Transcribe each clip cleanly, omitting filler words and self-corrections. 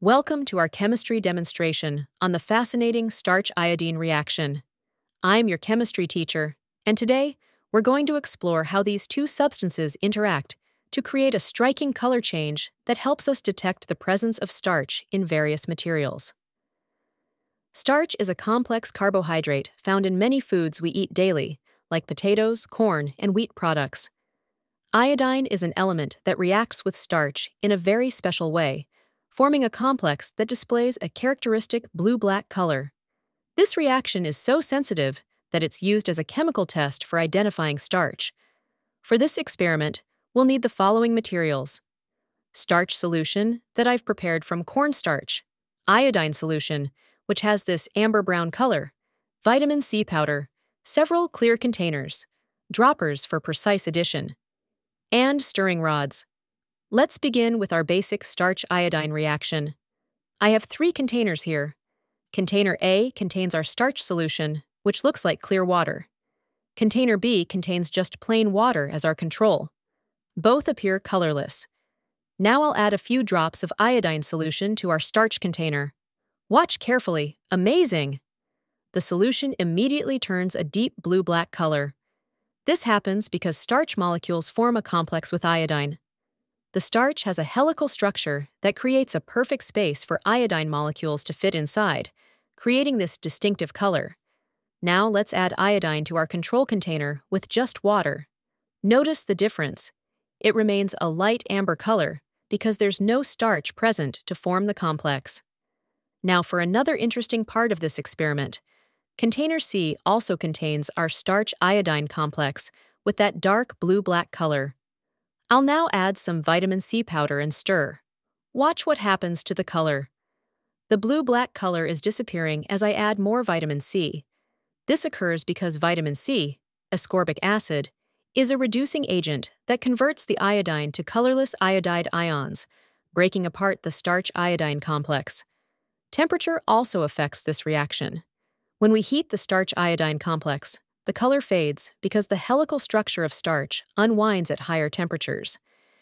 Welcome to our chemistry demonstration on the fascinating starch-iodine reaction. I'm your chemistry teacher, and today we're going to explore how these two substances interact to create a striking color change that helps us detect the presence of starch in various materials. Starch is a complex carbohydrate found in many foods we eat daily, like potatoes, corn, and wheat products. Iodine is an element that reacts with starch in a very special way, forming a complex that displays a characteristic blue-black color. This reaction is so sensitive that it's used as a chemical test for identifying starch. For this experiment, we'll need the following materials: starch solution that I've prepared from cornstarch, iodine solution, which has this amber-brown color, vitamin C powder, several clear containers, droppers for precise addition, and stirring rods. Let's begin with our basic starch-iodine reaction. I have 3 containers here. Container A contains our starch solution, which looks like clear water. Container B contains just plain water as our control. Both appear colorless. Now I'll add a few drops of iodine solution to our starch container. Watch carefully. Amazing! The solution immediately turns a deep blue-black color. This happens because starch molecules form a complex with iodine. The starch has a helical structure that creates a perfect space for iodine molecules to fit inside, creating this distinctive color. Now let's add iodine to our control container with just water. Notice the difference. It remains a light amber color because there's no starch present to form the complex. Now for another interesting part of this experiment. Container C also contains our starch-iodine complex with that dark blue-black color. I'll now add some vitamin C powder and stir. Watch what happens to the color. The blue-black color is disappearing as I add more vitamin C. This occurs because vitamin C, ascorbic acid, is a reducing agent that converts the iodine to colorless iodide ions, breaking apart the starch-iodine complex. Temperature also affects this reaction. When we heat the starch-iodine complex, the color fades because the helical structure of starch unwinds at higher temperatures.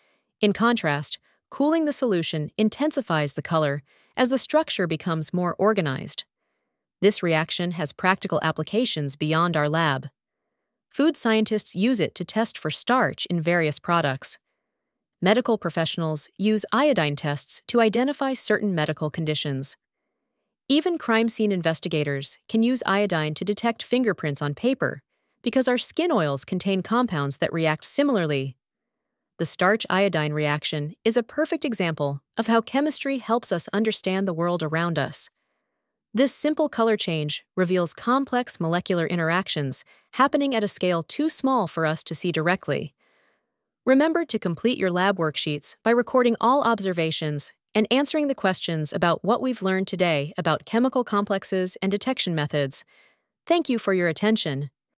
In contrast, cooling the solution intensifies the color as the structure becomes more organized. This reaction has practical applications beyond our lab. Food scientists use it to test for starch in various products. Medical professionals use iodine tests to identify certain medical conditions. Even crime scene investigators can use iodine to detect fingerprints on paper because our skin oils contain compounds that react similarly. The starch-iodine reaction is a perfect example of how chemistry helps us understand the world around us. This simple color change reveals complex molecular interactions happening at a scale too small for us to see directly. Remember to complete your lab worksheets by recording all observations and answering the questions about what we've learned today about chemical complexes and detection methods. Thank you for your attention.